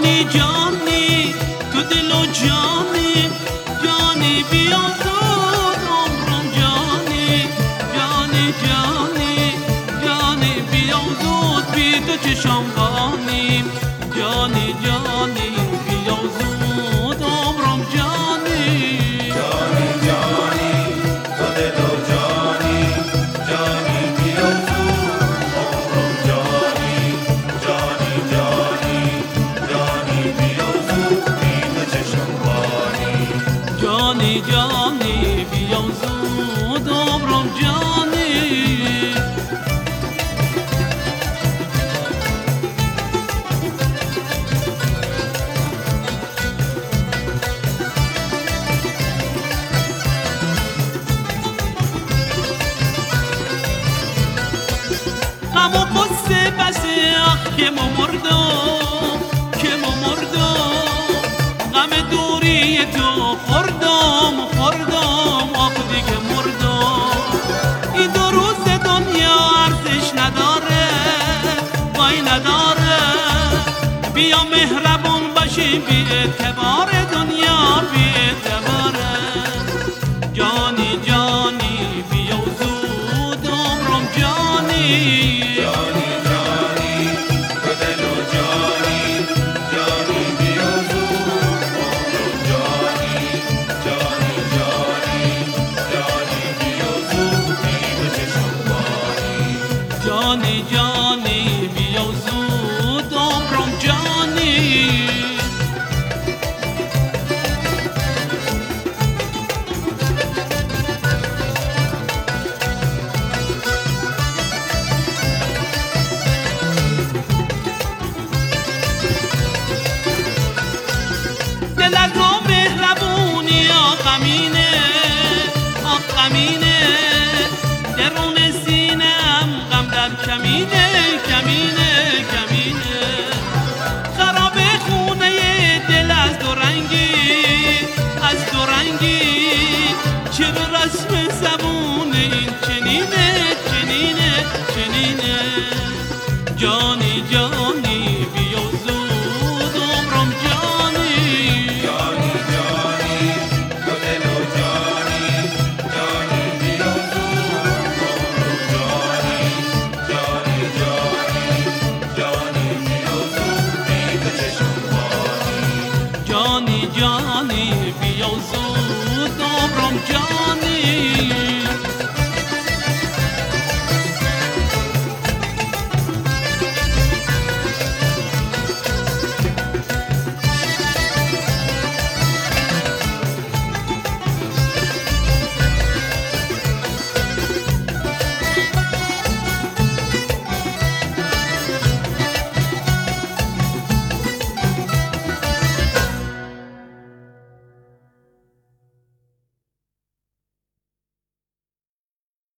جانی جانی تو دل و جانی، جانی بیا زود عمرم جانی، جانی جانی جانی بیا زود بی تو چشم بانی، جانی جانی بیا زود عمرم جانی، جانی جانی تو دل و جانی، جانی بیا زود عمرم جانی، جانی جانی جانی بیا زود بی تو چشم بانی، جانی جانی بیا زود عمرم جانی. غم و قصه بسه آخ که ما مردم، که ما مردم، غم دوری تو خوردم خوردم آخ دیگه مردم. این دو روز دنیا ارزش نداره وای نداره، بیا مهربون باشیم بی اعتبار دنیا بی اعتباره، جانی جانی بیا زود عمرم جانی، جانی جانی تو دل و جانی، جانی بیا زود عمرم جانی، جانی جانی جانی بیا زود بی تو چشم بانی، جانی جانی بیا زود عمرم جانی. دلت رو مهربونی آقامینه آقامینه، درون سینه‌ام غم در کمینه کمینه کمینه، خراب خونه دل از دو رنگی از دو رنگی، چرا رسم زبون این چنینه چنینه چنینه، جانی جانی بیا زود عمرم جانی، جانی جانی تو دل و جانی، جانی بیا زود عمرم جانی، جانی جانی جانی بیا زود بی تو چشم بانی، جانی جانی بیا زود عمرم جانی.